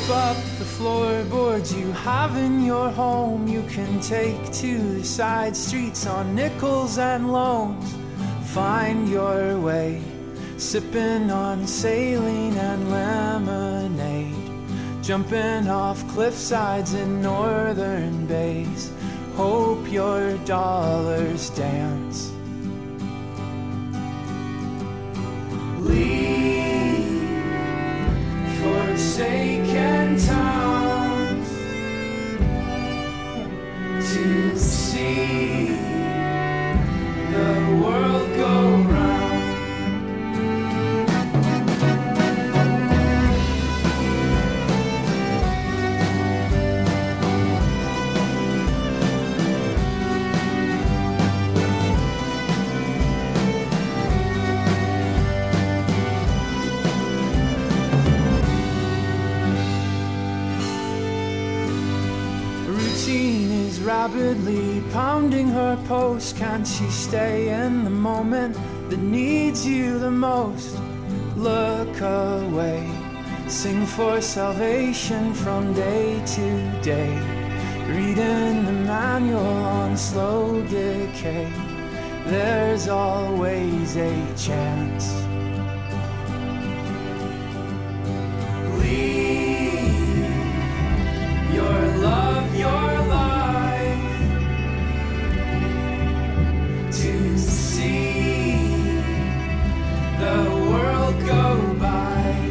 up the floorboards you have in your home. You can take to the side streets on nickels and loans. Find your way, sipping on saline and lemonade, jumping off cliff sides in northern bays. Hope your dollars dance. Leave forsaken towns to see the world go round. Rapidly pounding her post. Can't she stay in the moment that needs you the most? Look away, sing for salvation from day to day, reading the manual on slow decay. There's always a chance. Leave your love, your life, to see the world go by.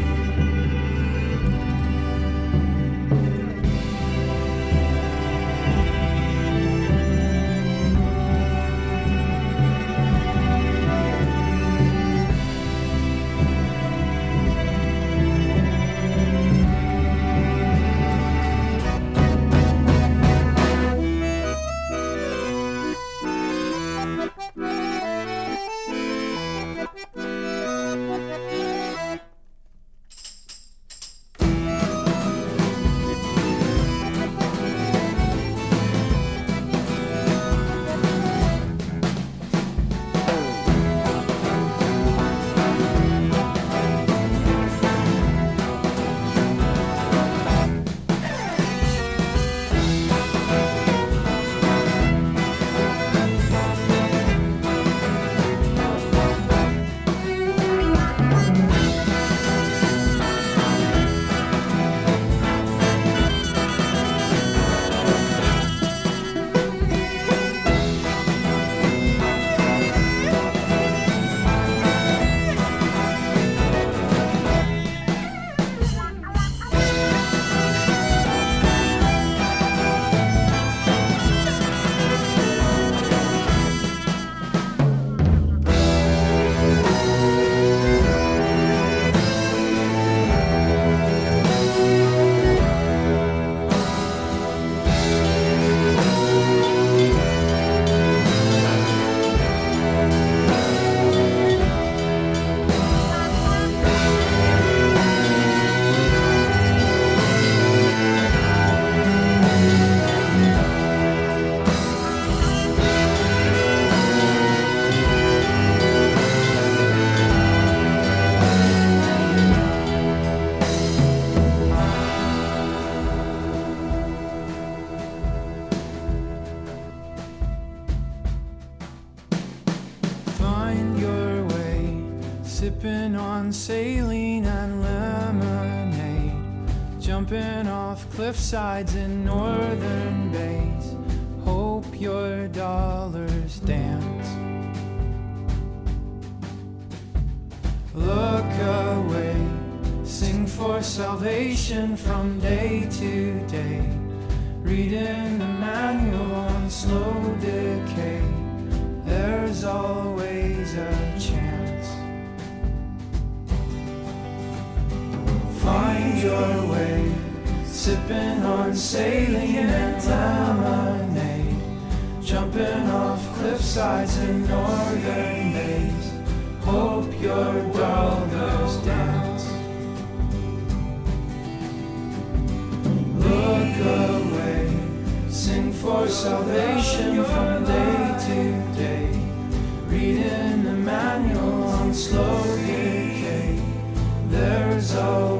Sipping on saline and lemonade, jumping off cliff sides in northern bays. Hope your dollars dance. Look away, sing for salvation from day to day, reading the manual on slow decay. There's always a chance. Find your way, sipping on saline and lemonade, jumping off cliff sides in northern bays. Hope your dollars dance. Look away, sing for salvation from day to day, reading the manual on slow decay. There's always